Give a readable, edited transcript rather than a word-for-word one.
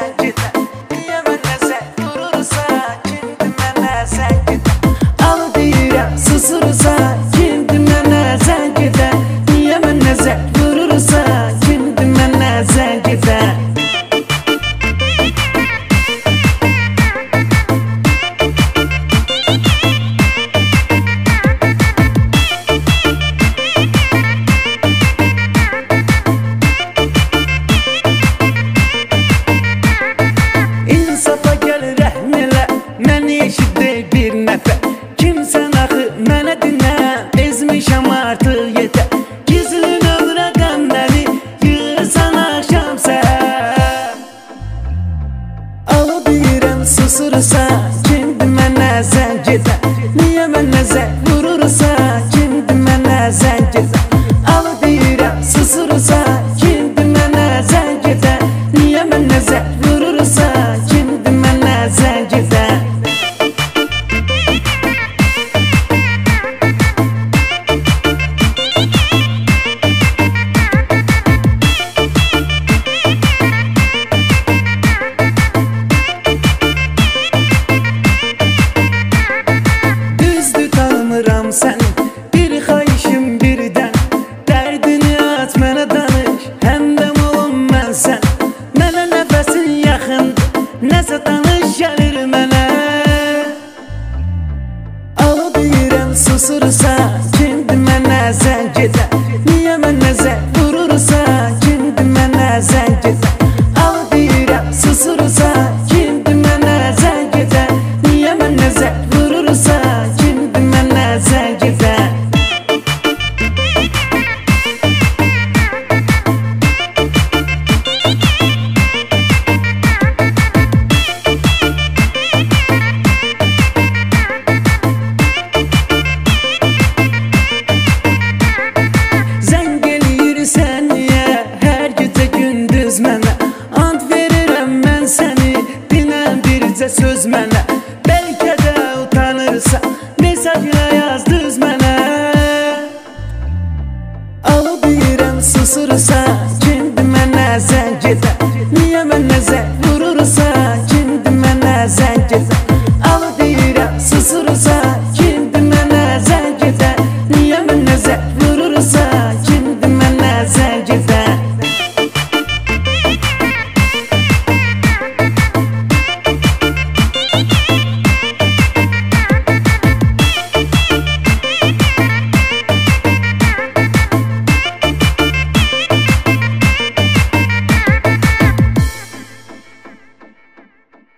zəncidə niyə mənə zəng vurursan? Kimdir mənə zəngidə? Al deyirəm susursan. Kimdir mənə zəngidə? Niyə mənə zəng vurursan? Kimdir mənə zəngidə? Bir nəfər kimsən axı mənə dinlə, ezmişəm artıq yetər. Gizli nömrədən məni yığırsan axşam səhər. Alo deyirəm susursan. Kimdir mənə zəng edən? Niyə mənə zəng vurursan? Kimdir mənə zəng edən? Alo deyirəm susursan. Kimdir mənə zəng edən? Niyə mənə zəng vurursan? Kimdir mənə zəng edən? Sənin bir xahişim birdən, dərdini aç mənə danış, həmdəm olum mən sən. Mənə nəfəsin yaxındır, nəsə danış gəlir mənə. Alo deyirəm susursan. Kimdir mənə zəng edən? Niyə mənə zəng vurursan? Kimdir mənə zəng edən? Alo deyirəm susursan. Kimdir mənə zəng edən? Niyə mənə zəng vurursan? Kimdir mənə zəng edən? Zəng eləyirsən niyə hər gecə gündüz mənə? And verirəm mən səni, dinən bircə söz mənə. Bəlkə də utanırsan, mesajla yazdız mənə. Alo deyirəm susursan. Kimdir mənə zəng edən? Niyə mənə zəng vurursan? Kimdir mənə zəng edən?